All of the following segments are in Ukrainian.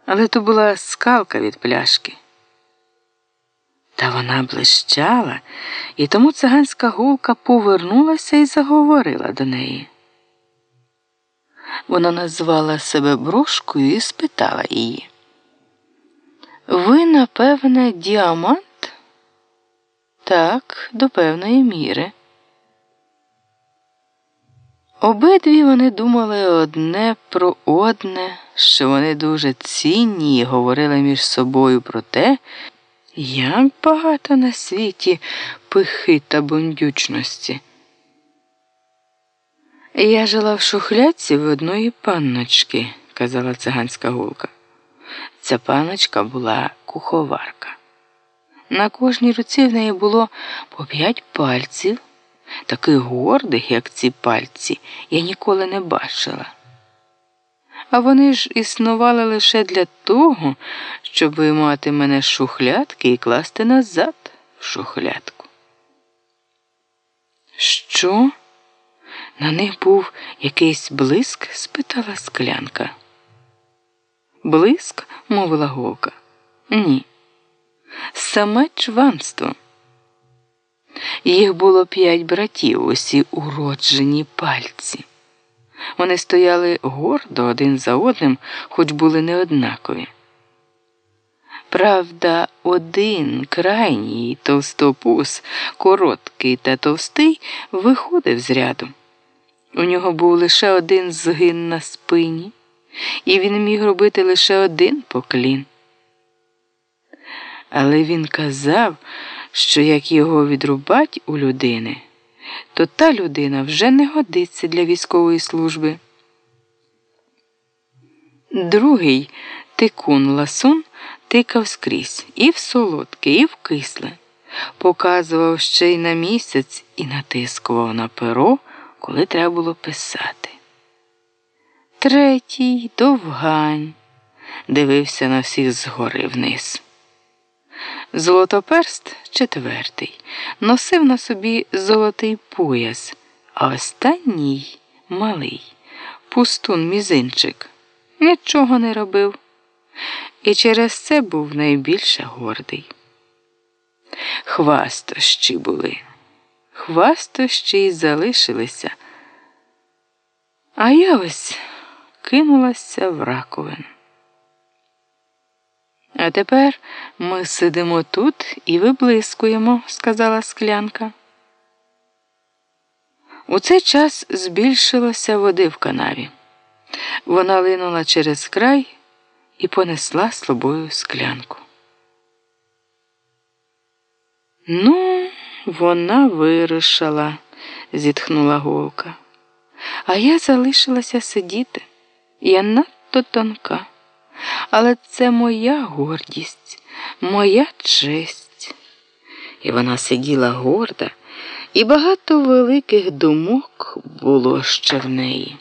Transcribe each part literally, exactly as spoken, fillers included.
Але то була скалка від пляшки. Та вона блищала, і тому циганська гулка повернулася і заговорила до неї. Вона назвала себе Брошкою і спитала її: «Ви, напевне, діамант?» «Так, до певної міри». Обидві вони думали одне про одне, що вони дуже цінні, і говорили між собою про те, як багато на світі пихи та бундючності. «Я жила в шухлядці в одної панночки», – казала циганська гулка. Ця панночка була куховарка. На кожній руці в неї було по п'ять пальців. Таких гордих, як ці пальці, я ніколи не бачила. А вони ж існували лише для того, щоб виймати мене з шухлядки і класти назад в шухлядку. «Що? На них був якийсь блиск?» – спитала склянка. «Блиск?» – мовила голка. «Ні. Саме чванство. Їх було п'ять братів, усі уроджені пальці. Вони стояли гордо один за одним, хоч були неоднакові. Правда, один крайній товстопуз, короткий та товстий, виходив з ряду. У нього був лише один згин на спині, і він міг робити лише один поклін. Але він казав, що як його відрубать у людини, то та людина вже не годиться для військової служби. Другий тикун-ласун тикав скрізь, і в солодке, і в кисле, показував ще й на місяць і натискував на перо, коли треба було писати. Третій довгань дивився на всіх згори вниз. Золотоперст, четвертий, носив на собі золотий пояс, а останній, малий, пустун-мізинчик, нічого не робив, і через це був найбільше гордий. Хвастощі були, хвастощі й залишилися, а я ось кинулася в раковину. «А тепер ми сидимо тут і виблискуємо», – сказала склянка. У цей час збільшилося води в канаві. Вона линула через край і понесла з собою склянку. «Ну, вона вирушила», – зітхнула голка. «А я залишилася сидіти. Я надто тонка. Але це моя гордість, моя честь». І вона сиділа горда, і багато великих думок було ще в неї.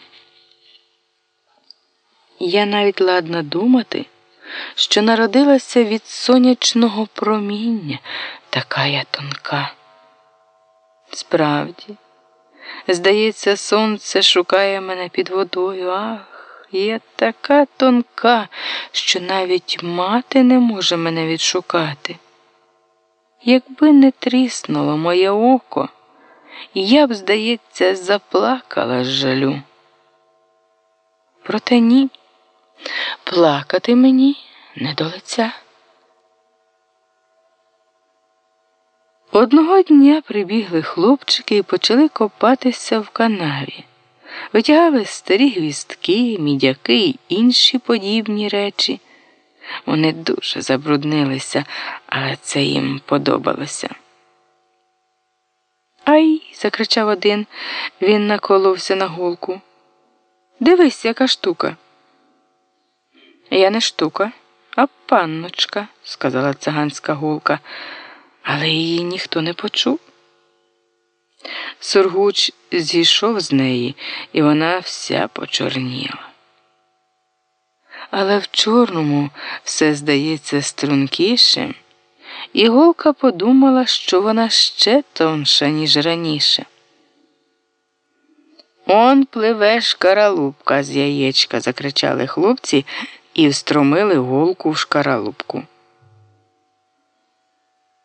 Я навіть ладна думати, що народилася від сонячного проміння, така я тонка. Справді, здається, сонце шукає мене під водою, ах. Я така тонка, що навіть мати не може мене відшукати. Якби не тріснуло моє око, я б, здається, заплакала з жалю. Проте ні, плакати мені не до лиця. Одного дня прибігли хлопчики і почали копатися в канаві. Витягали старі гвіздки, мідяки й інші подібні речі. Вони дуже забруднилися, але це їм подобалося. «Ай!» – закричав один, він наколовся на голку. «Дивись, яка штука!» «Я не штука, а панночка», – сказала циганська голка, але її ніхто не почув. Сургуч зійшов з неї, і вона вся почорніла. Але в чорному все здається стрункішим, і голка подумала, що вона ще тонша, ніж раніше. «Он пливе шкаралупка з яєчка», – закричали хлопці, і встромили голку в шкаралупку.